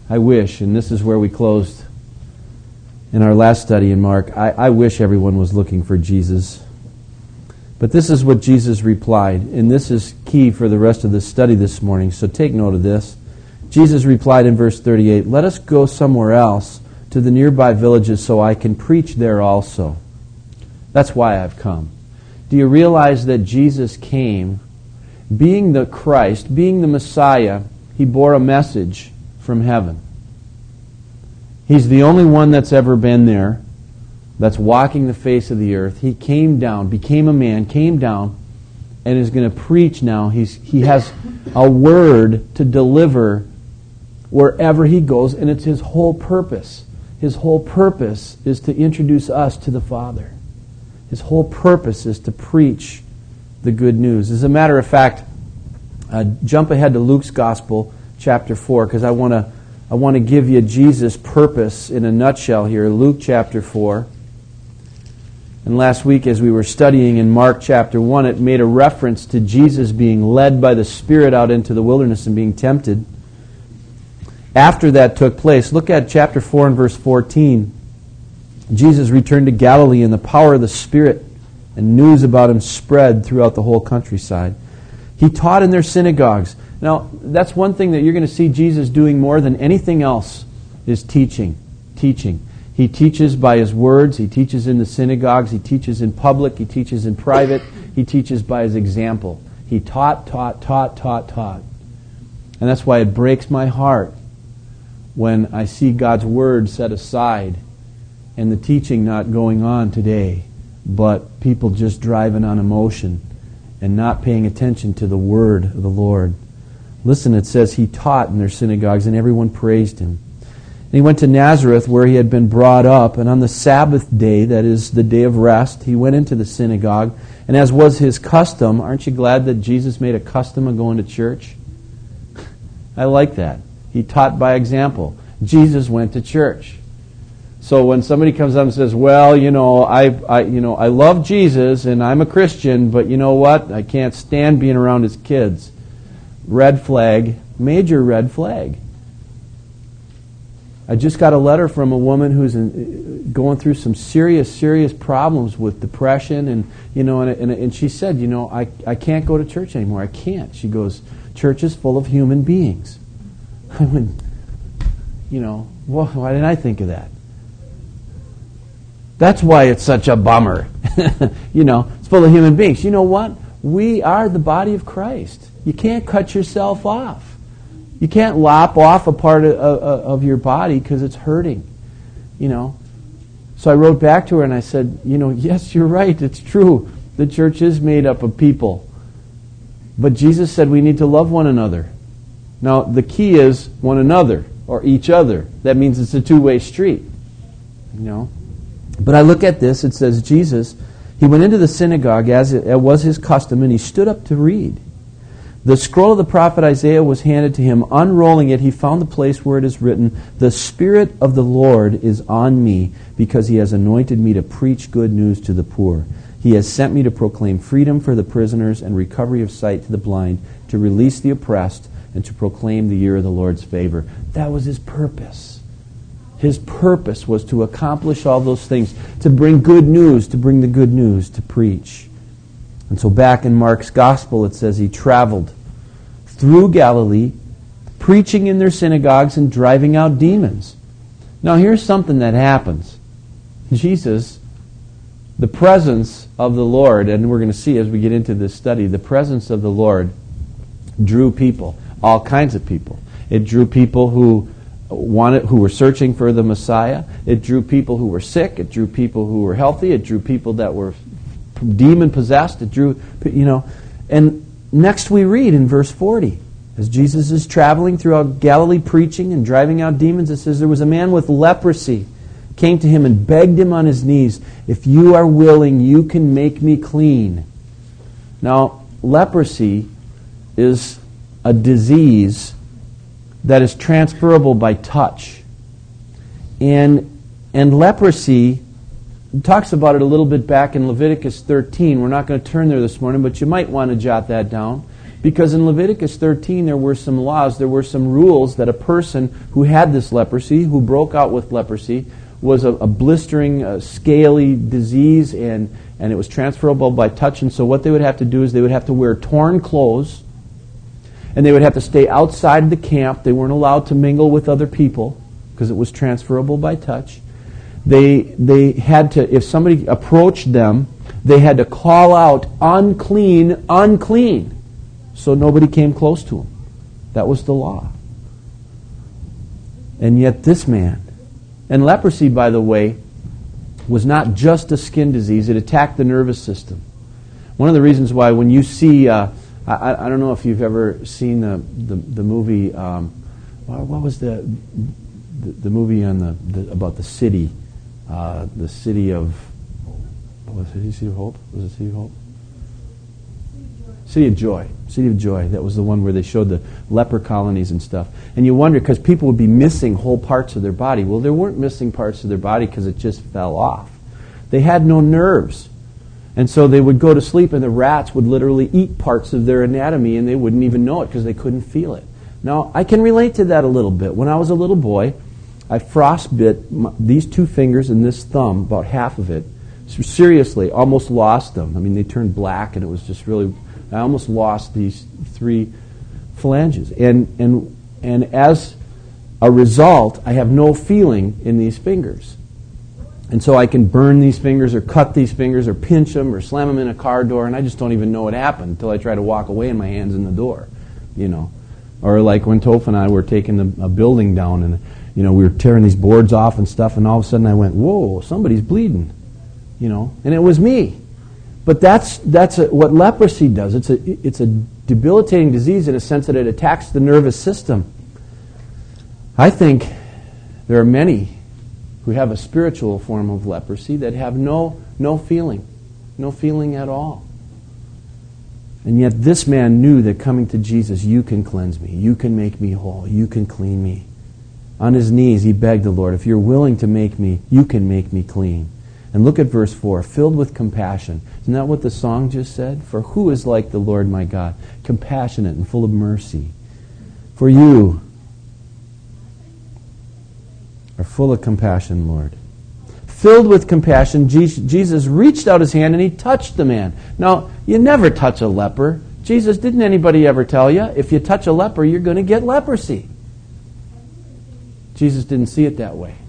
I wish, and this is where we closed in our last study in Mark, I wish everyone was looking for Jesus. But this is what Jesus replied, and this is key for the rest of the study this morning, so take note of this. Jesus replied in verse 38, "Let us go somewhere else to the nearby villages so I can preach there also. That's why I've come." Do you realize that Jesus came, being the Christ, being the Messiah, he bore a message from heaven. He's the only one that's ever been there, that's walking the face of the earth. He came down, became a man, came down, and is going to preach now. He has a word to deliver wherever he goes, and it's his whole purpose. His whole purpose is to introduce us to the Father. His whole purpose is to preach the good news. As a matter of fact, jump ahead to Luke's Gospel, chapter 4, because I want to give you Jesus' purpose in a nutshell here. Luke chapter 4. And last week as we were studying in Mark chapter 1, it made a reference to Jesus being led by the Spirit out into the wilderness and being tempted. After that took place, look at chapter 4 and verse 14. Jesus returned to Galilee in the power of the Spirit, and news about him spread throughout the whole countryside. He taught in their synagogues. Now, that's one thing that you're going to see Jesus doing more than anything else is teaching. He teaches by his words. He teaches in the synagogues. He teaches in public. He teaches in private. He teaches by his example. He taught. And that's why it breaks my heart when I see God's word set aside and the teaching not going on today, but people just driving on emotion and not paying attention to the word of the Lord. Listen, it says he taught in their synagogues and everyone praised him. And he went to Nazareth where he had been brought up, and on the Sabbath day, that is the day of rest, he went into the synagogue, and as was his custom, aren't you glad that Jesus made a custom of going to church? I like that. He taught by example. Jesus went to church. So when somebody comes up and says, "Well, I love Jesus and I'm a Christian, but you know what? I can't stand being around his kids." Red flag, major red flag. I just got a letter from a woman who's going through some serious problems with depression, and she said, I can't go to church anymore. I can't. She goes, "Church is full of human beings." I went, why didn't I think of that? That's why it's such a bummer. It's full of human beings. You know what? We are the body of Christ. You can't cut yourself off. You can't lop off a part of your body because it's hurting. So I wrote back to her and I said, yes, you're right. It's true. The church is made up of people. But Jesus said we need to love one another. Now, the key is one another or each other. That means it's a two-way street. But I look at this, it says Jesus, he went into the synagogue as it was his custom, and he stood up to read. The scroll of the prophet Isaiah was handed to him. Unrolling it, he found the place where it is written, "The Spirit of the Lord is on me, because he has anointed me to preach good news to the poor. He has sent me to proclaim freedom for the prisoners and recovery of sight to the blind, to release the oppressed, and to proclaim the year of the Lord's favor." That was his purpose. His purpose was to accomplish all those things, to bring good news, to bring the good news, to preach. And so back in Mark's Gospel it says he traveled through Galilee, preaching in their synagogues and driving out demons. Now here's something that happens. Jesus, the presence of the Lord, and we're going to see as we get into this study, the presence of the Lord drew people, all kinds of people. It drew people who were searching for the Messiah. It drew people who were sick. It drew people who were healthy. It drew people that were demon possessed. It drew, and next we read in verse 40, as Jesus is traveling throughout Galilee preaching and driving out demons, it says there was a man with leprosy, came to him and begged him on his knees, "If you are willing, you can make me clean." Now, leprosy is a disease that is transferable by touch. And leprosy, talks about it a little bit back in Leviticus 13. We're not going to turn there this morning, but you might want to jot that down. Because in Leviticus 13 there were some laws, there were some rules that a person who had this leprosy, who broke out with leprosy, was a blistering, scaly disease, and it was transferable by touch. And so what they would have to do is they would have to wear torn clothes, and they would have to stay outside the camp. They weren't allowed to mingle with other people because it was transferable by touch. They had to, if somebody approached them, they had to call out, "Unclean, unclean," so nobody came close to them. That was the law. And yet this man, and leprosy, by the way, was not just a skin disease. It attacked the nervous system. One of the reasons why when you see, I don't know if you've ever seen the movie, what was the movie on about the city of, what was it, City of Hope? Was it City of Hope? City of Joy. City of Joy. That was the one where they showed the leper colonies and stuff. And you wonder, because people would be missing whole parts of their body. Well, there weren't missing parts of their body because it just fell off. They had no nerves. And so they would go to sleep and the rats would literally eat parts of their anatomy and they wouldn't even know it because they couldn't feel it. Now, I can relate to that a little bit. When I was a little boy, I frostbit these two fingers and this thumb, about half of it. Seriously, almost lost them. I mean, they turned black and it was just really... I almost lost these 3 phalanges. And as a result, I have no feeling in these fingers. And so I can burn these fingers or cut these fingers or pinch them or slam them in a car door, and I just don't even know what happened until I try to walk away and my hand's in the door, you know. Or like when Toph and I were taking a building down and, you know, we were tearing these boards off and stuff, and all of a sudden I went, whoa, somebody's bleeding, you know. And it was me. But that's what leprosy does. It's a debilitating disease in a sense that it attacks the nervous system. I think there are many who have a spiritual form of leprosy that have no feeling at all. And yet this man knew that coming to Jesus, you can cleanse me, you can make me whole, you can clean me. On his knees he begged the Lord, if you're willing to make me, you can make me clean. And look at verse 4, filled with compassion. Isn't that what the song just said? For who is like the Lord my God, compassionate and full of mercy? For you are full of compassion, Lord. Filled with compassion, Jesus reached out his hand and he touched the man. Now, you never touch a leper. Jesus, didn't anybody ever tell you, if you touch a leper, you're going to get leprosy? Jesus didn't see it that way.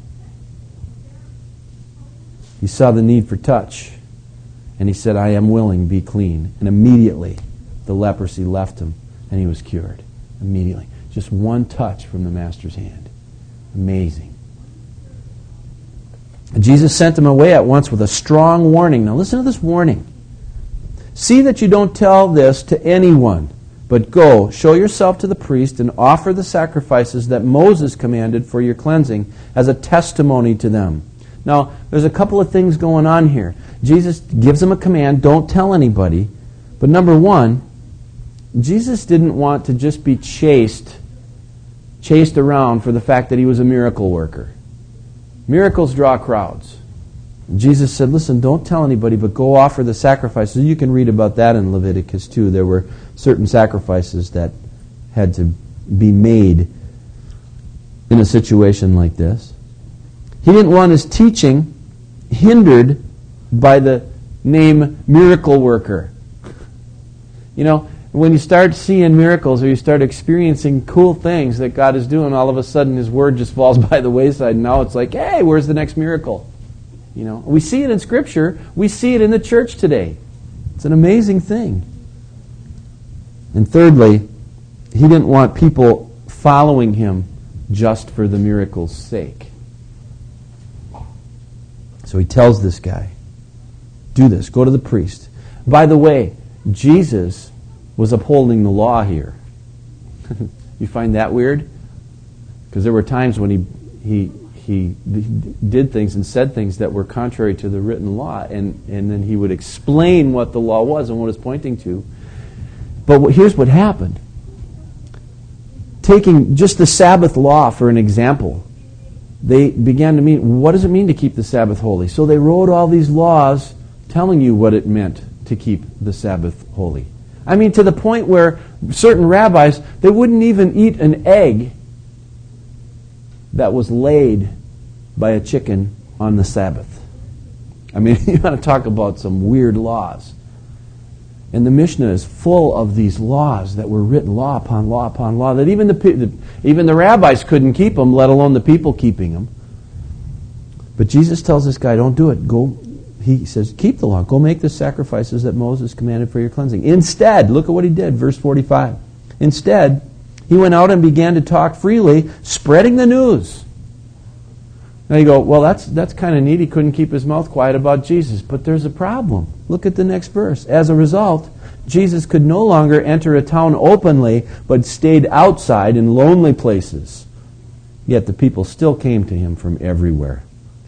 He saw the need for touch, and he said, I am willing, be clean. And immediately, the leprosy left him, and he was cured. Immediately. Just one touch from the Master's hand. Amazing. Jesus sent him away at once with a strong warning. Now listen to this warning. See that you don't tell this to anyone, but go, show yourself to the priest, and offer the sacrifices that Moses commanded for your cleansing as a testimony to them. Now, there's a couple of things going on here. Jesus gives him a command, don't tell anybody. But number one, Jesus didn't want to just be chased around for the fact that he was a miracle worker. Miracles draw crowds. Jesus said, listen, don't tell anybody, but go offer the sacrifices. You can read about that in Leviticus too. There were certain sacrifices that had to be made in a situation like this. He didn't want his teaching hindered by the name miracle worker. You know, when you start seeing miracles or you start experiencing cool things that God is doing, all of a sudden his word just falls by the wayside, and now it's like, hey, where's the next miracle? You know, we see it in Scripture. We see it in the church today. It's an amazing thing. And thirdly, he didn't want people following him just for the miracle's sake. So he tells this guy, do this, go to the priest. By the way, Jesus was upholding the law here. You find that weird? Because there were times when he did things and said things that were contrary to the written law, and then he would explain what the law was and what it's pointing to. But here's what happened. Taking just the Sabbath law for an example, they began to mean, what does it mean to keep the Sabbath holy? So they wrote all these laws telling you what it meant to keep the Sabbath holy. I mean, to the point where certain rabbis, they wouldn't even eat an egg that was laid by a chicken on the Sabbath. I mean, you want to talk about some weird laws. And the Mishnah is full of these laws that were written, law upon law upon law, that even the rabbis couldn't keep them, let alone the people keeping them. But Jesus tells this guy, don't do it. Go. He says, keep the law. Go make the sacrifices that Moses commanded for your cleansing. Instead, look at what he did, verse 45. Instead, he went out and began to talk freely, spreading the news. Now you go, well, that's kind of neat. He couldn't keep his mouth quiet about Jesus. But there's a problem. Look at the next verse. As a result, Jesus could no longer enter a town openly, but stayed outside in lonely places. Yet the people still came to him from everywhere.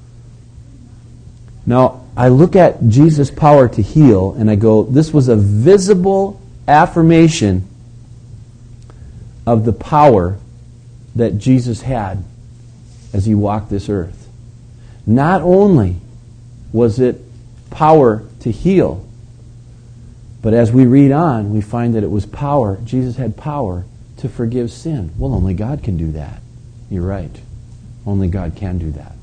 Now, I look at Jesus' power to heal, and I go, this was a visible affirmation of the power that Jesus had as he walked this earth. Not only was it power to heal, but as we read on, we find that it was power. Jesus had power to forgive sin. Well, only God can do that. You're right. Only God can do that.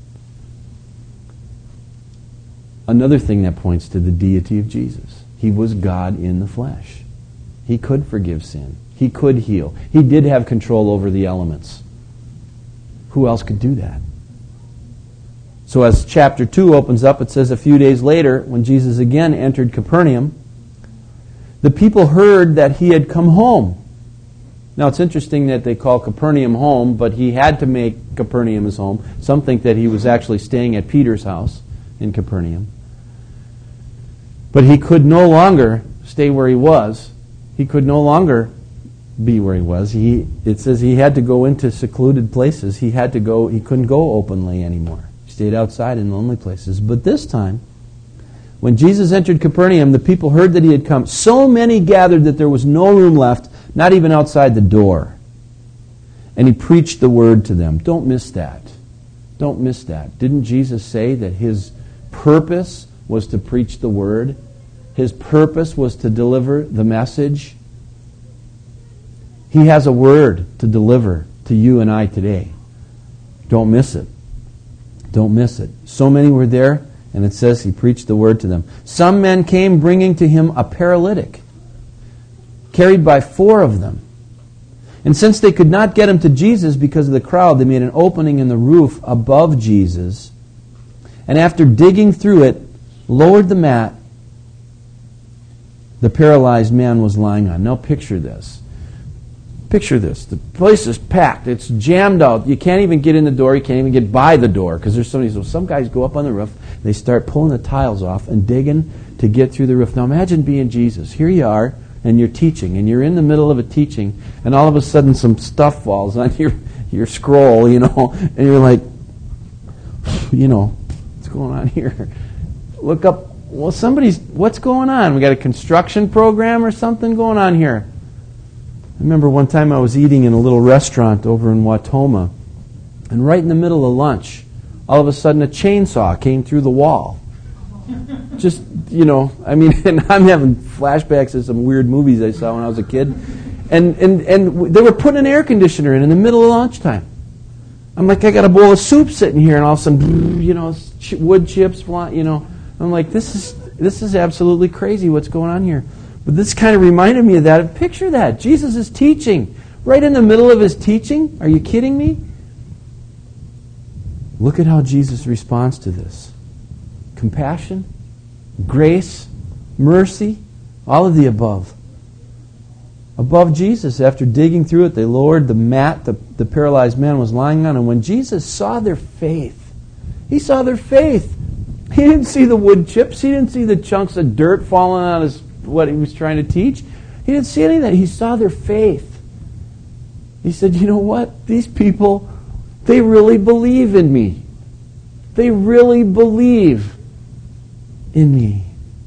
Another thing that points to the deity of Jesus. He was God in the flesh. He could forgive sin. He could heal. He did have control over the elements. Who else could do that? So as chapter 2 opens up, it says a few days later, when Jesus again entered Capernaum, the people heard that he had come home. Now it's interesting that they call Capernaum home, but he had to make Capernaum his home. Some think that he was actually staying at Peter's house in Capernaum. But he could no longer stay where he was. He could no longer be where he was. It says he had to go into secluded places. He couldn't go openly anymore. He stayed outside in lonely places. But this time, when Jesus entered Capernaum, the people heard that he had come. So many gathered that there was no room left, not even outside the door. And he preached the word to them. Don't miss that. Don't miss that. Didn't Jesus say that his purpose was to preach the word? His purpose was to deliver the message. He has a word to deliver to you and I today. Don't miss it. Don't miss it. So many were there, and it says he preached the word to them. Some men came bringing to him a paralytic, carried by 4 of them. And since they could not get him to Jesus because of the crowd, they made an opening in the roof above Jesus, and after digging through it, lowered the mat the paralyzed man was lying on. Now picture this. Picture this. The place is packed. It's jammed out. You can't even get in the door. You can't even get by the door because there's some guys go up on the roof. They start pulling the tiles off and digging to get through the roof. Now imagine being Jesus. Here you are, and you're teaching, and you're in the middle of a teaching, and all of a sudden some stuff falls on your scroll, and you're like, what's going on here? Look up. Well, what's going on? We got a construction program or something going on here. I remember one time I was eating in a little restaurant over in Wautoma, and right in the middle of lunch, all of a sudden a chainsaw came through the wall. Just, and I'm having flashbacks of some weird movies I saw when I was a kid. And they were putting an air conditioner in the middle of lunchtime. I'm like, I got a bowl of soup sitting here, and all of a sudden, wood chips flying, I'm like, this is absolutely crazy what's going on here. But this kind of reminded me of that. Picture that. Jesus is teaching. Right in the middle of his teaching? Are you kidding me? Look at how Jesus responds to this. Compassion, grace, mercy, all of the above. Above Jesus, after digging through it, they lowered the mat the paralyzed man was lying on. And when Jesus saw their faith, he saw their faith. He didn't see the wood chips. He didn't see the chunks of dirt falling on what he was trying to teach. He didn't see any of that. He saw their faith. He said, you know what? These people, they really believe in me. They really believe in me.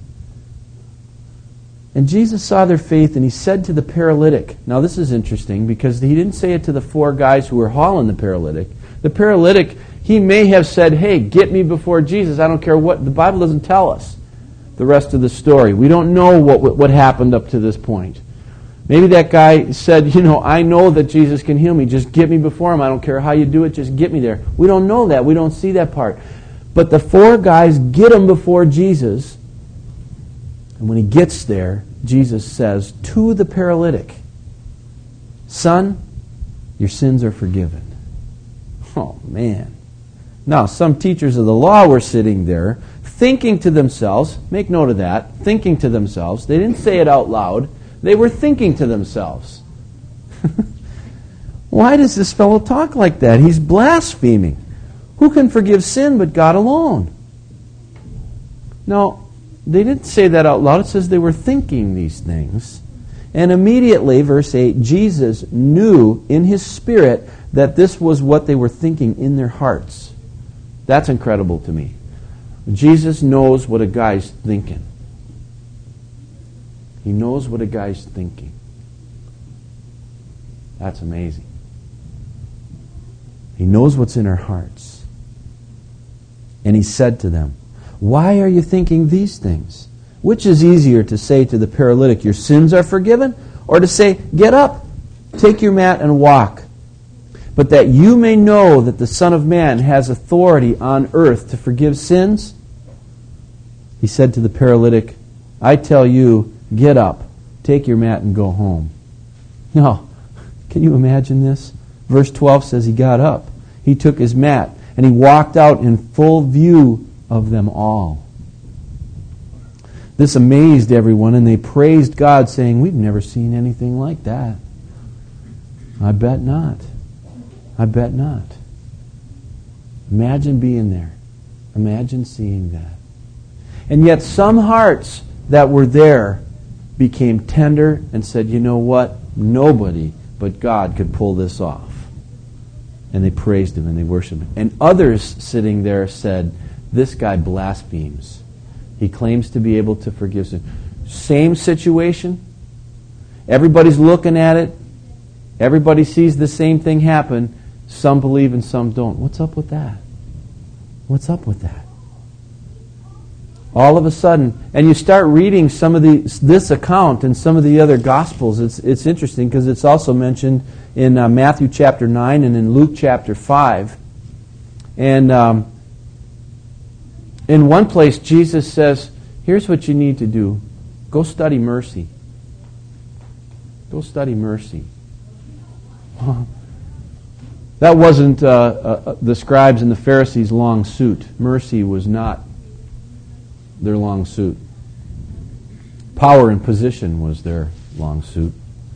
And Jesus saw their faith, and he said to the paralytic, now this is interesting because he didn't say it to the 4 guys who were hauling the paralytic. The paralytic, he may have said, hey, get me before Jesus. I don't care what. The Bible doesn't tell us. the rest of the story. We don't know what happened up to this point. Maybe that guy said, I know that Jesus can heal me. Just get me before him. I don't care how you do it. Just get me there. We don't know that. We don't see that part. But the 4 guys get him before Jesus. And when he gets there, Jesus says to the paralytic, "Son, your sins are forgiven." Oh, man. Now, some teachers of the law were sitting there thinking to themselves, make note of that, thinking to themselves. They didn't say it out loud. They were thinking to themselves. Why does this fellow talk like that? He's blaspheming. Who can forgive sin but God alone? No, they didn't say that out loud. It says they were thinking these things. And immediately, verse 8, Jesus knew in his spirit that this was what they were thinking in their hearts. That's incredible to me. Jesus knows what a guy's thinking. He knows what a guy's thinking. That's amazing. He knows what's in our hearts. And he said to them, "Why are you thinking these things? Which is easier to say to the paralytic, 'Your sins are forgiven,' or to say, 'Get up, take your mat and walk'? But that you may know that the Son of Man has authority on earth to forgive sins." He said to the paralytic, "I tell you, get up, take your mat and go home." Now, can you imagine this? Verse 12 says he got up, he took his mat, and he walked out in full view of them all. This amazed everyone, and they praised God, saying, "We've never seen anything like that." I bet not. I bet not. Imagine being there. Imagine seeing that. And yet some hearts that were there became tender and said, "You know what? Nobody but God could pull this off." And they praised him and they worshiped him. And others sitting there said, "This guy blasphemes. He claims to be able to forgive sin." Same situation. Everybody's looking at it. Everybody sees the same thing happen. Some believe and some don't. What's up with that? What's up with that? All of a sudden, and you start reading some of this account and some of the other Gospels, it's interesting because it's also mentioned in Matthew chapter 9 and in Luke chapter 5. And in one place, Jesus says, here's what you need to do. Go study mercy. Go study mercy. That wasn't the scribes and the Pharisees' long suit. Mercy was not their long suit. Power and position was their long suit.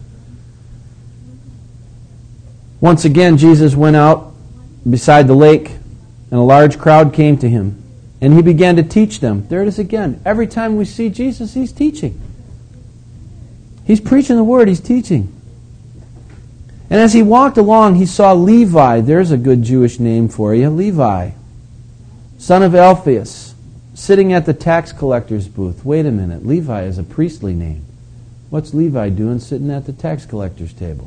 Once again, Jesus went out beside the lake, and a large crowd came to him, and he began to teach them. There it is again. Every time we see Jesus, he's teaching. He's preaching the word, he's teaching. And as he walked along, he saw Levi. There's a good Jewish name for you. Levi, son of Alphaeus, sitting at the tax collector's booth. Wait a minute. Levi is a priestly name. What's Levi doing sitting at the tax collector's table?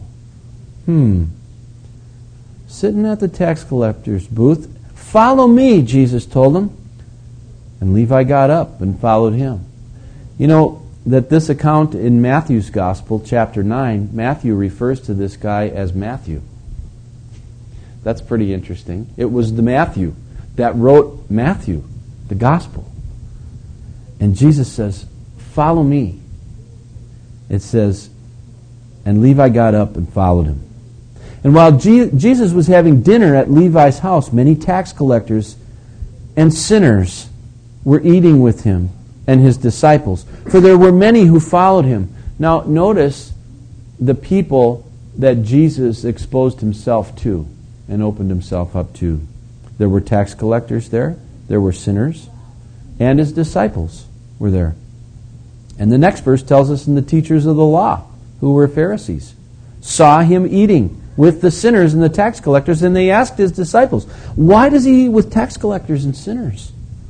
Sitting at the tax collector's booth. "Follow me," Jesus told him. And Levi got up and followed him. You know that this account in Matthew's Gospel, chapter 9, Matthew refers to this guy as Matthew. That's pretty interesting. It was the Matthew that wrote Matthew, the Gospel. And Jesus says, "Follow me." It says, and Levi got up and followed him. And while Jesus was having dinner at Levi's house, many tax collectors and sinners were eating with him and his disciples, for there were many who followed him. Now, notice the people that Jesus exposed himself to and opened himself up to. There were tax collectors there, there were sinners, and his disciples were there. And the next verse tells us, and the teachers of the law, who were Pharisees, saw him eating with the sinners and the tax collectors, and they asked his disciples, "Why does he eat with tax collectors and sinners?"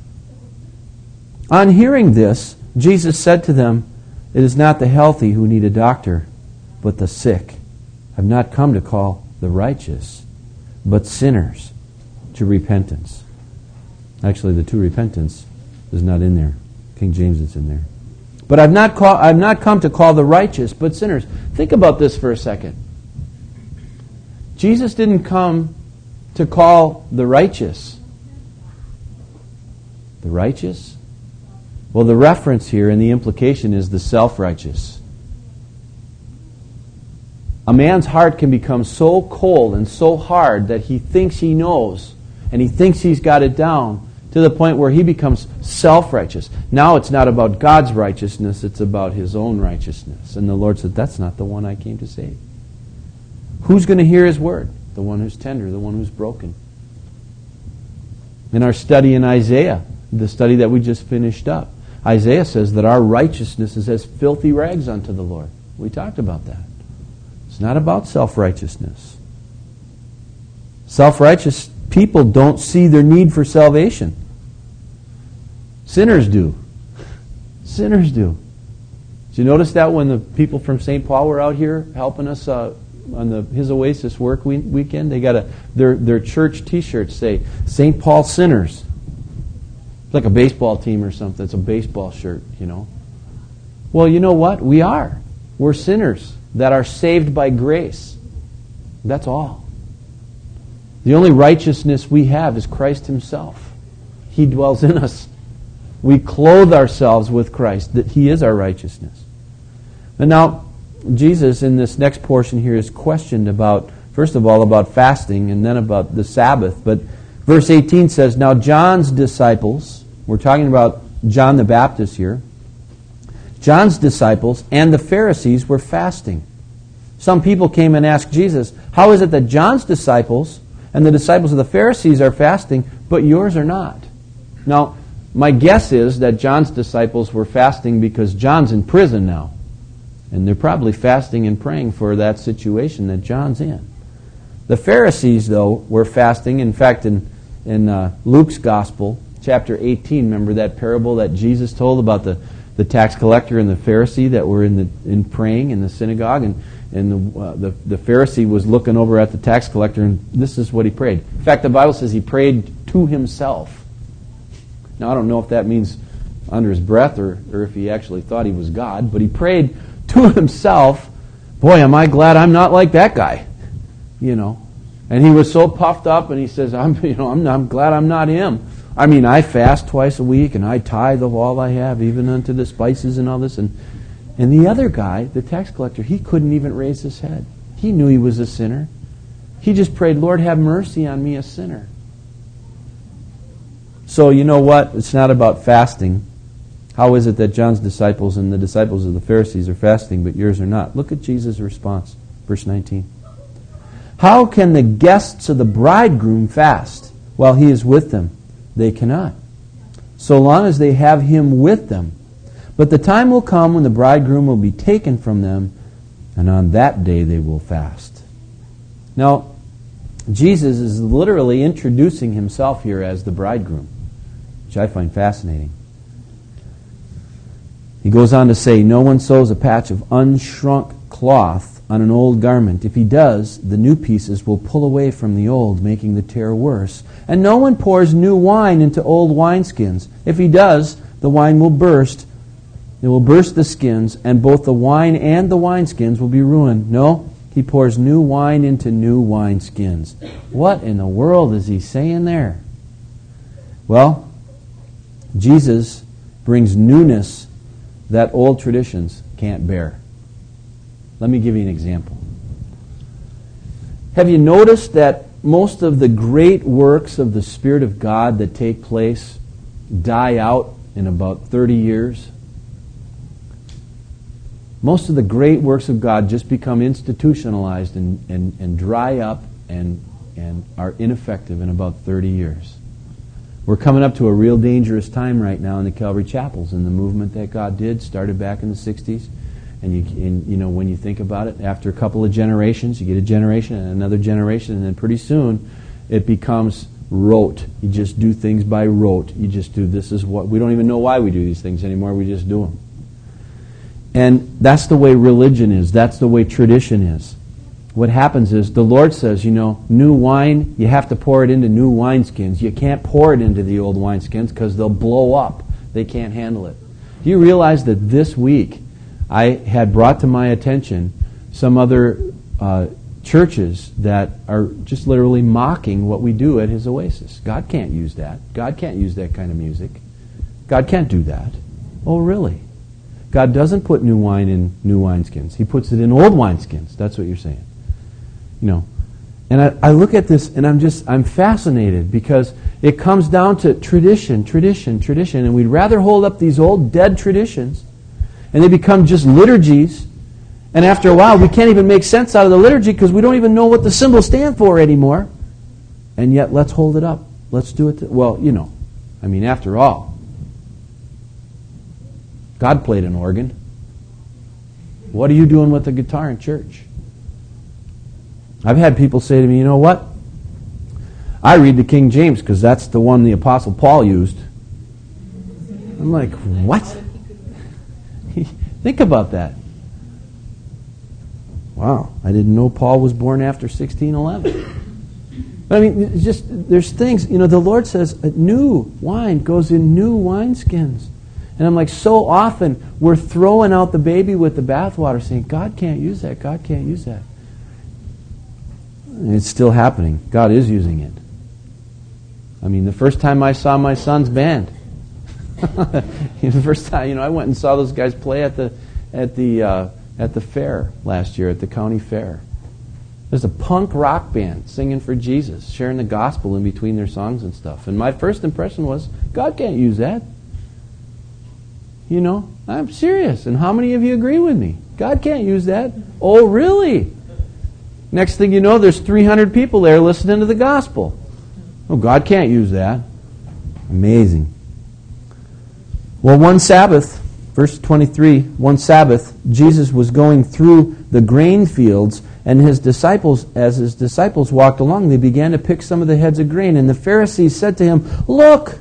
On hearing this, Jesus said to them, "It is not the healthy who need a doctor, but the sick. I have not come to call the righteous, but sinners to repentance." Actually, the to repentance is not in there. King James is in there. But I've not come to call the righteous, but sinners. Think about this for a second. Jesus didn't come to call the righteous. The righteous? Well, the reference here and the implication is the self-righteous. A man's heart can become so cold and so hard that he thinks he knows and he thinks he's got it down to the point where he becomes self-righteous. Now it's not about God's righteousness, it's about his own righteousness. And the Lord said, that's not the one I came to save. Who's going to hear his word? The one who's tender, the one who's broken. In our study in Isaiah, the study that we just finished up, Isaiah says that our righteousness is as filthy rags unto the Lord. We talked about that. It's not about self-righteousness. Self-righteous people don't see their need for salvation. Sinners do. Sinners do. Did you notice that when the people from St. Paul were out here helping us on his Oasis work weekend? They got their church T-shirts say St. Paul Sinners. It's like a baseball team or something. It's a baseball shirt, you know. Well, you know what? We are. We're sinners that are saved by grace. That's all. The only righteousness we have is Christ himself. He dwells in us. We clothe ourselves with Christ, that he is our righteousness. And now, Jesus in this next portion here is questioned about, first of all, about fasting and then about the Sabbath. But verse 18 says, now John's disciples, we're talking about John the Baptist here, John's disciples and the Pharisees were fasting. Some people came and asked Jesus, how is it that John's disciples and the disciples of the Pharisees are fasting, but yours are not? Now, my guess is that John's disciples were fasting because John's in prison now. And they're probably fasting and praying for that situation that John's in. The Pharisees, though, were fasting. In fact, in Luke's Gospel, chapter 18, remember that parable that Jesus told about the tax collector and the Pharisee that were in praying in the synagogue, and the Pharisee was looking over at the tax collector, and this is what he prayed. In fact, the Bible says he prayed to himself. Now, I don't know if that means under his breath or if he actually thought he was God, but he prayed to himself, boy, am I glad I'm not like that guy, you know. And he was so puffed up, and he says, I'm glad I'm not him. I mean, I fast twice a week, and I tithe of all I have, even unto the spices and all this. And the other guy, the tax collector, he couldn't even raise his head. He knew he was a sinner. He just prayed, Lord, have mercy on me, a sinner. So you know what? It's not about fasting. How is it that John's disciples and the disciples of the Pharisees are fasting, but yours are not? Look at Jesus' response, verse 19. How can the guests of the bridegroom fast while he is with them? They cannot, so long as they have him with them. But the time will come when the bridegroom will be taken from them, and on that day they will fast. Now, Jesus is literally introducing himself here as the bridegroom, which I find fascinating. He goes on to say, no one sews a patch of unshrunk cloth on an old garment. If he does, the new pieces will pull away from the old, making the tear worse. And no one pours new wine into old wineskins. If he does, the wine will burst. It will burst the skins, and both the wine and the wineskins will be ruined. No, he pours new wine into new wineskins. What in the world is he saying there? Well, Jesus brings newness that old traditions can't bear. Let me give you an example. Have you noticed that most of the great works of the Spirit of God that take place die out in about 30 years? Most of the great works of God just become institutionalized and dry up and are ineffective in about 30 years. We're coming up to a real dangerous time right now in the Calvary Chapels, and the movement that God did started back in the 60s. And you know, when you think about it, after a couple of generations, you get a generation and another generation, and then pretty soon it becomes rote. You just do things by rote. You just do, this is what, we don't even know why we do these things anymore, we just do them. And that's the way religion is. That's the way tradition is. What happens is, the Lord says, you know, new wine, you have to pour it into new wineskins. You can't pour it into the old wineskins because they'll blow up. They can't handle it. Do you realize that this week I had brought to my attention some other churches that are just literally mocking what we do at His Oasis? God can't use that. God can't use that kind of music. God can't do that. Oh, really? God doesn't put new wine in new wineskins. He puts it in old wineskins. That's what you're saying. You know. And I look at this and I'm fascinated because it comes down to tradition, and we'd rather hold up these old dead traditions and they become just liturgies, and after a while we can't even make sense out of the liturgy because we don't even know what the symbols stand for anymore. And yet let's hold it up. Let's do it. After all, God played an organ. What are you doing with the guitar in church? I've had people say to me, you know what? I read the King James because that's the one the Apostle Paul used. I'm like, what? Think about that. Wow, I didn't know Paul was born after 1611. But it's just, there's things, the Lord says, new wine goes in new wineskins. And I'm like, so often we're throwing out the baby with the bathwater saying, God can't use that, God can't use that. It's still happening. God is using it. The first time I saw my son's band, the first time, I went and saw those guys play at the fair last year, at the county fair. There's a punk rock band singing for Jesus, sharing the gospel in between their songs and stuff. And my first impression was, God can't use that. I'm serious. And how many of you agree with me? God can't use that. Oh, really? Next thing you know, there's 300 people there listening to the gospel. Oh, God can't use that. Amazing. Well, one Sabbath, verse 23, one Sabbath, Jesus was going through the grain fields, and as his disciples walked along, they began to pick some of the heads of grain. And the Pharisees said to him, "Look,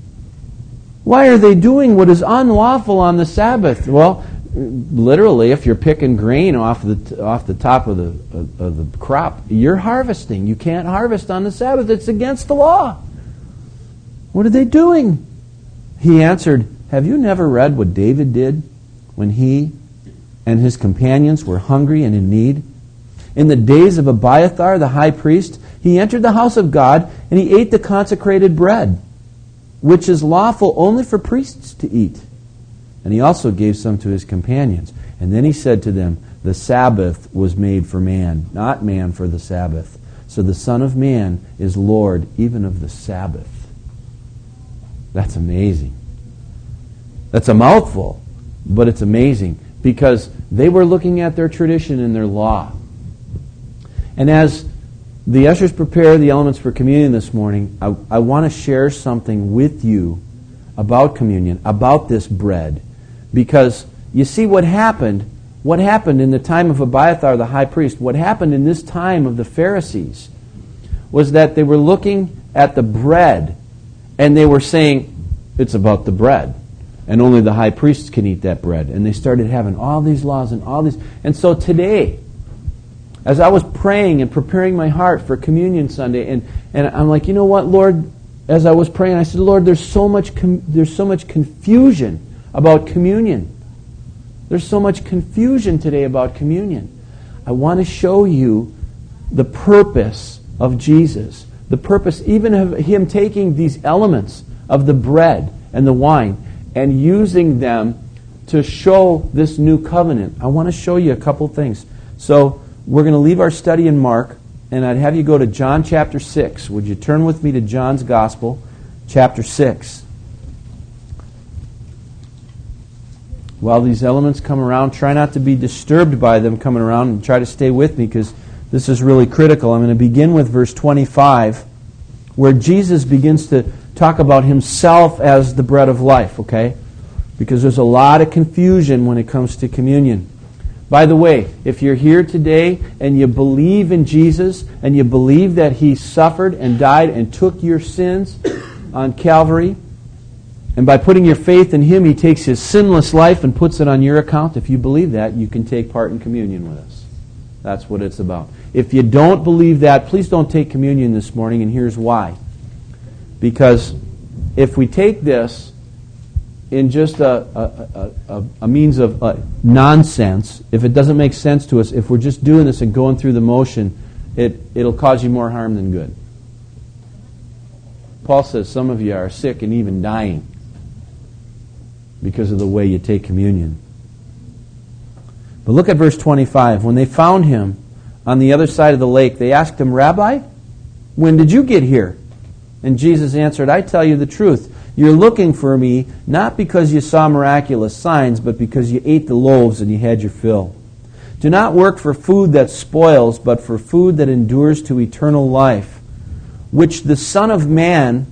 why are they doing what is unlawful on the Sabbath?" Well, literally, if you're picking grain off the top of the crop, you're harvesting. You can't harvest on the Sabbath. It's against the law. What are they doing? He answered, "Have you never read what David did when he and his companions were hungry and in need? In the days of Abiathar the high priest, he entered the house of God and he ate the consecrated bread, which is lawful only for priests to eat. And he also gave some to his companions. And then he said to them, the Sabbath was made for man, not man for the Sabbath. So the Son of Man is Lord even of the Sabbath." That's amazing. That's a mouthful, but it's amazing because they were looking at their tradition and their law. And as the ushers prepare the elements for communion this morning, I want to share something with you about communion, about this bread. Because you see what happened in the time of Abiathar the high priest, what happened in this time of the Pharisees was that they were looking at the bread and they were saying, it's about the bread. And only the high priests can eat that bread. And they started having all these laws and all these. And so today, as I was praying and preparing my heart for Communion Sunday, and I'm like, you know what, Lord? As I was praying, I said, Lord, there's so much confusion about communion. There's so much confusion today about communion. I want to show you the purpose of Jesus, the purpose even of Him taking these elements of the bread and the wine and using them to show this new covenant. I want to show you a couple things. So we're going to leave our study in Mark, and I'd have you go to John chapter 6. Would you turn with me to John's Gospel, chapter 6. While these elements come around, try not to be disturbed by them coming around, and try to stay with me because this is really critical. I'm going to begin with verse 25, where Jesus begins to talk about Himself as the bread of life, okay? Because there's a lot of confusion when it comes to communion. By the way, if you're here today and you believe in Jesus and you believe that He suffered and died and took your sins on Calvary, and by putting your faith in Him, He takes His sinless life and puts it on your account, if you believe that, you can take part in communion with us. That's what it's about. If you don't believe that, please don't take communion this morning, and here's why. Because if we take this in just a means of nonsense, if it doesn't make sense to us, if we're just doing this and going through the motion, it'll cause you more harm than good. Paul says some of you are sick and even dying because of the way you take communion. But look at verse 25. When they found him on the other side of the lake, they asked him, Rabbi, when did you get here? And Jesus answered, I tell you the truth. You're looking for me not because you saw miraculous signs, but because you ate the loaves and you had your fill. Do not work for food that spoils, but for food that endures to eternal life, which the Son of Man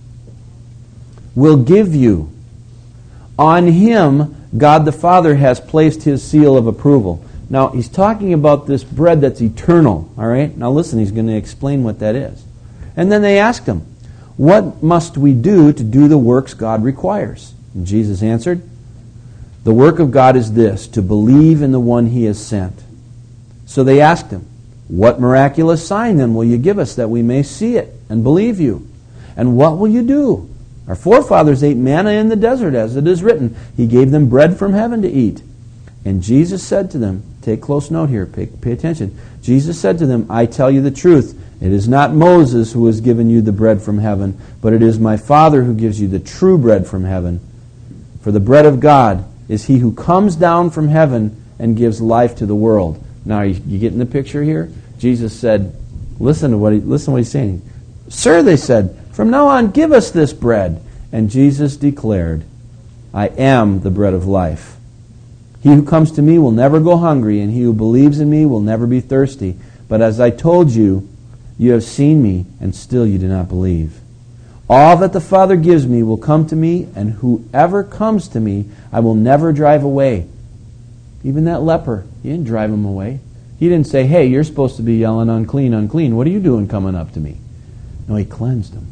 will give you. On him, God the Father has placed his seal of approval. Now, he's talking about this bread that's eternal. All right? Now listen, he's going to explain what that is. And then they asked him, what must we do to do the works God requires? And Jesus answered, the work of God is this, to believe in the one he has sent. So they asked him, what miraculous sign then will you give us that we may see it and believe you? And what will you do? Our forefathers ate manna in the desert, as it is written, he gave them bread from heaven to eat. And Jesus said to them, take close note here, pay attention. Jesus said to them, I tell you the truth, it is not Moses who has given you the bread from heaven, but it is my Father who gives you the true bread from heaven. For the bread of God is he who comes down from heaven and gives life to the world. Now, you getting the picture here? Jesus said, listen to what he's saying. Sir, they said, from now on give us this bread. And Jesus declared, I am the bread of life. He who comes to me will never go hungry, and he who believes in me will never be thirsty. But as I told you, you have seen me, and still you do not believe. All that the Father gives me will come to me, and whoever comes to me, I will never drive away. Even that leper, he didn't drive him away. He didn't say, hey, you're supposed to be yelling unclean, unclean. What are you doing coming up to me? No, he cleansed him.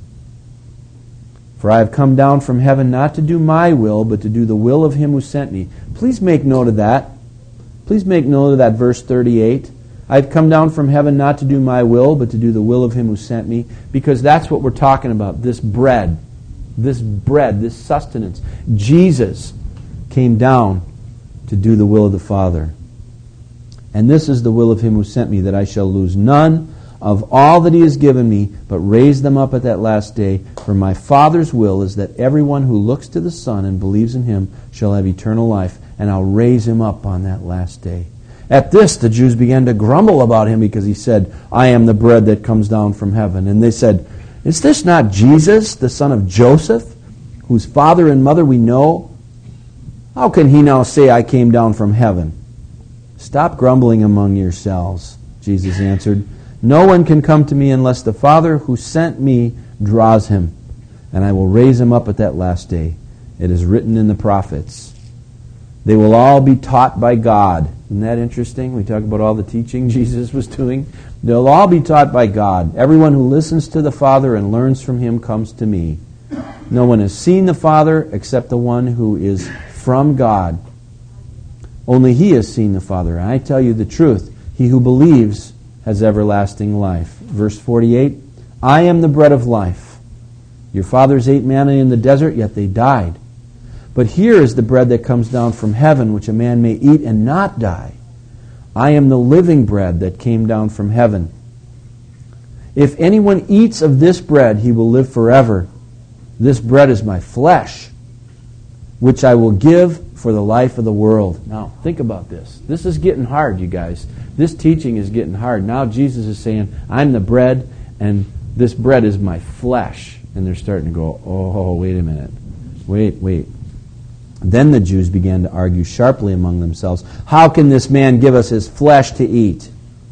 For I have come down from heaven not to do my will, but to do the will of him who sent me. Please make note of that. Please make note of that verse 38. I have come down from heaven not to do my will, but to do the will of him who sent me. Because that's what we're talking about, this bread, this sustenance. Jesus came down to do the will of the Father. And this is the will of him who sent me, that I shall lose none of all that he has given me, but raise them up at that last day. For my Father's will is that everyone who looks to the Son and believes in him shall have eternal life, and I'll raise him up on that last day. At this, the Jews began to grumble about him because he said, I am the bread that comes down from heaven. And they said, is this not Jesus, the son of Joseph, whose father and mother we know? How can he now say, I came down from heaven? Stop grumbling among yourselves, Jesus answered. No one can come to me unless the Father who sent me draws him, and I will raise him up at that last day. It is written in the prophets. They will all be taught by God. Isn't that interesting? We talk about all the teaching Jesus was doing. They'll all be taught by God. Everyone who listens to the Father and learns from him comes to me. No one has seen the Father except the one who is from God. Only he has seen the Father. And I tell you the truth, he who believes has everlasting life. Verse 48, I am the bread of life. Your fathers ate manna in the desert, yet they died. But here is the bread that comes down from heaven, which a man may eat and not die. I am the living bread that came down from heaven. If anyone eats of this bread, he will live forever. This bread is my flesh, which I will give for the life of the world. Now, think about this. This is getting hard, you guys. This teaching is getting hard. Now Jesus is saying, I'm the bread, and this bread is my flesh. And they're starting to go, oh, wait a minute. Wait. Then the Jews began to argue sharply among themselves, how can this man give us his flesh to eat?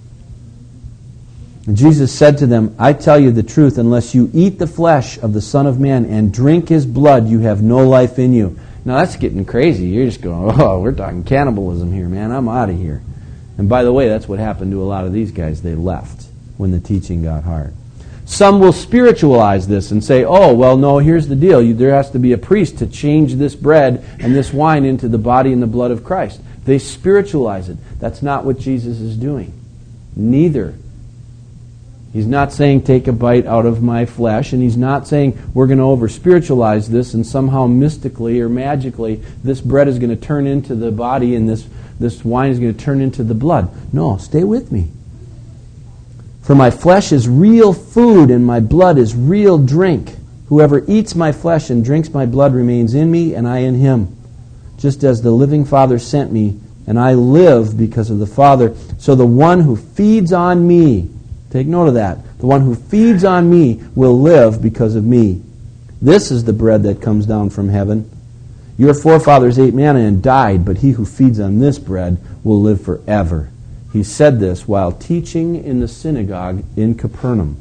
And Jesus said to them, I tell you the truth, unless you eat the flesh of the Son of Man and drink his blood, you have no life in you. Now that's getting crazy. You're just going, oh, we're talking cannibalism here, man. I'm out of here. And by the way, that's what happened to a lot of these guys. They left when the teaching got hard. Some will spiritualize this and say, oh, well, no, here's the deal. There has to be a priest to change this bread and this wine into the body and the blood of Christ. They spiritualize it. That's not what Jesus is doing. Neither He's not saying take a bite out of my flesh, and he's not saying we're going to over-spiritualize this and somehow mystically or magically this bread is going to turn into the body and this wine is going to turn into the blood. No, stay with me. For my flesh is real food and my blood is real drink. Whoever eats my flesh and drinks my blood remains in me and I in him. Just as the living Father sent me, and I live because of the Father. So the one who feeds on me, take note of that, the one who feeds on me will live because of me. This is the bread that comes down from heaven. Your forefathers ate manna and died, but he who feeds on this bread will live forever. He said this while teaching in the synagogue in Capernaum.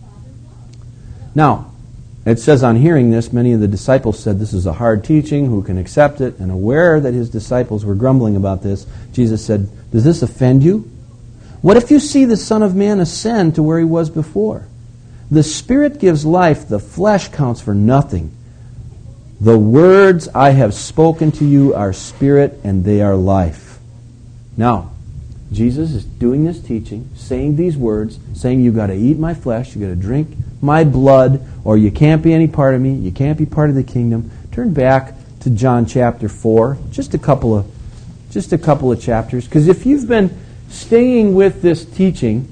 Now, it says on hearing this, many of the disciples said, this is a hard teaching, who can accept it? And aware that his disciples were grumbling about this, Jesus said, does this offend you? What if you see the Son of Man ascend to where he was before? The Spirit gives life, the flesh counts for nothing. The words I have spoken to you are spirit and they are life. Now, Jesus is doing this teaching, saying these words, saying you've got to eat my flesh, you've got to drink my blood, or you can't be any part of me, you can't be part of the kingdom. Turn back to John chapter 4, just a couple of chapters, because if you've been staying with this teaching,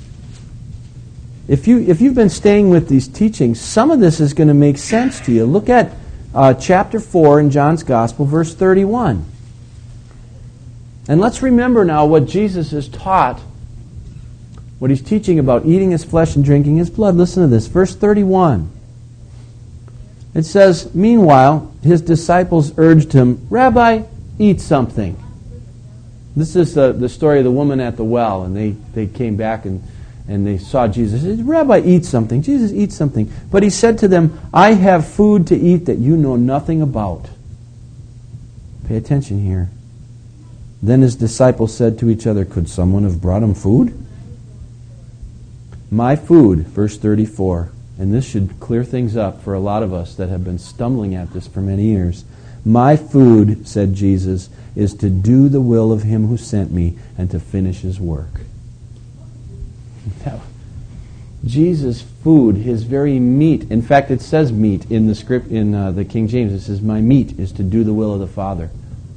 if you've been staying with these teachings, some of this is going to make sense to you. Look at chapter 4 in John's Gospel, verse 31. And let's remember now what Jesus has taught, what he's teaching about eating his flesh and drinking his blood. Listen to this, verse 31. It says, meanwhile, his disciples urged him, Rabbi, eat something. This is the story of the woman at the well, and they came back and they saw Jesus. They said, Rabbi, eat something. Jesus, eat something. But he said to them, I have food to eat that you know nothing about. Pay attention here. Then his disciples said to each other, could someone have brought him food? My food, verse 34, and this should clear things up for a lot of us that have been stumbling at this for many years. My food, said Jesus, is to do the will of him who sent me and to finish his work. Now, Jesus' food, his very meat, in fact it says meat in the script in the King James, it says my meat is to do the will of the Father.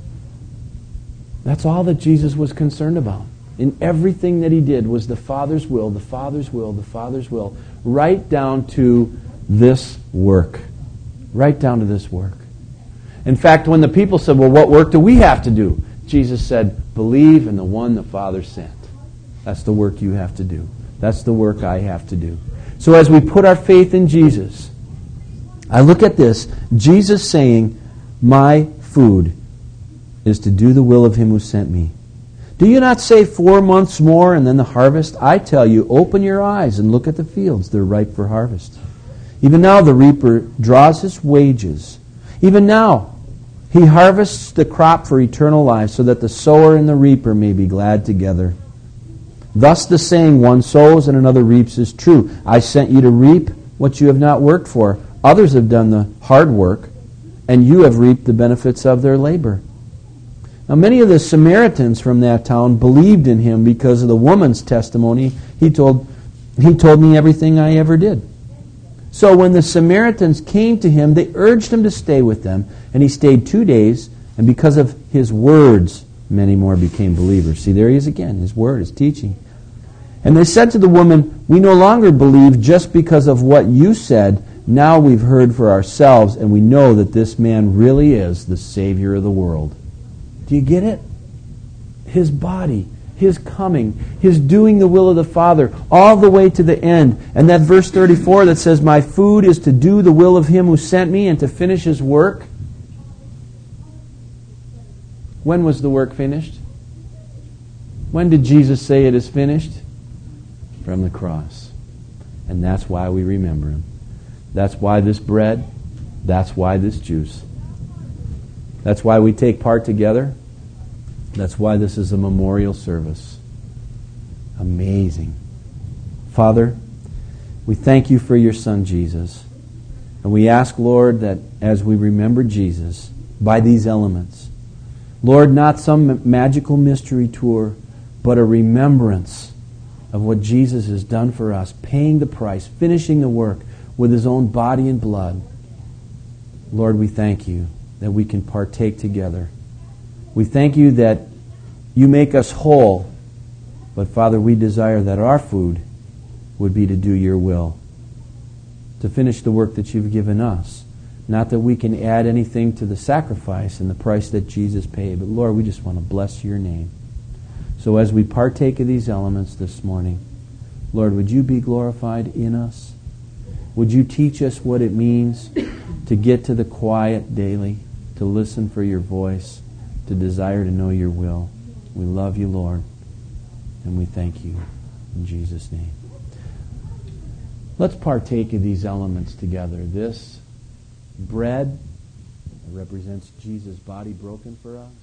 That's all that Jesus was concerned about. In everything that he did was the Father's will, the Father's will, the Father's will, right down to this work. Right down to this work. In fact, when the people said, well, what work do we have to do? Jesus said, believe in the one the Father sent. That's the work you have to do. That's the work I have to do. So as we put our faith in Jesus, I look at this, Jesus saying, my food is to do the will of him who sent me. Do you not say 4 months more and then the harvest? I tell you, open your eyes and look at the fields. They're ripe for harvest. Even now the reaper draws his wages. Even now he harvests the crop for eternal life so that the sower and the reaper may be glad together. Thus the saying, one sows and another reaps is true. I sent you to reap what you have not worked for. Others have done the hard work, and you have reaped the benefits of their labor. Now many of the Samaritans from that town believed in him because of the woman's testimony. He told me everything I ever did. So when the Samaritans came to him, they urged him to stay with them, and he stayed 2 days, and because of his words, many more became believers. See, there he is again, his word, his teaching. And they said to the woman, we no longer believe just because of what you said. Now we've heard for ourselves, and we know that this man really is the Savior of the world. Do you get it? His body, his coming, his doing the will of the Father, all the way to the end. And that verse 34 that says, my food is to do the will of him who sent me and to finish his work. When was the work finished? When did Jesus say it is finished? From the cross. And that's why we remember him. That's why this bread, that's why this juice. That's why we take part together. That's why this is a memorial service. Amazing. Father, we thank you for your Son Jesus. And we ask, Lord, that as we remember Jesus by these elements, Lord, not some magical mystery tour, but a remembrance of what Jesus has done for us, paying the price, finishing the work with His own body and blood. Lord, we thank You that we can partake together. We thank You that You make us whole, but Father, we desire that our food would be to do Your will, to finish the work that You've given us. Not that we can add anything to the sacrifice and the price that Jesus paid, but Lord, we just want to bless Your name. So as we partake of these elements this morning, Lord, would You be glorified in us? Would You teach us what it means to get to the quiet daily, to listen for Your voice, to desire to know Your will? We love You, Lord, and we thank You in Jesus' name. Let's partake of these elements together. This bread represents Jesus' body broken for us.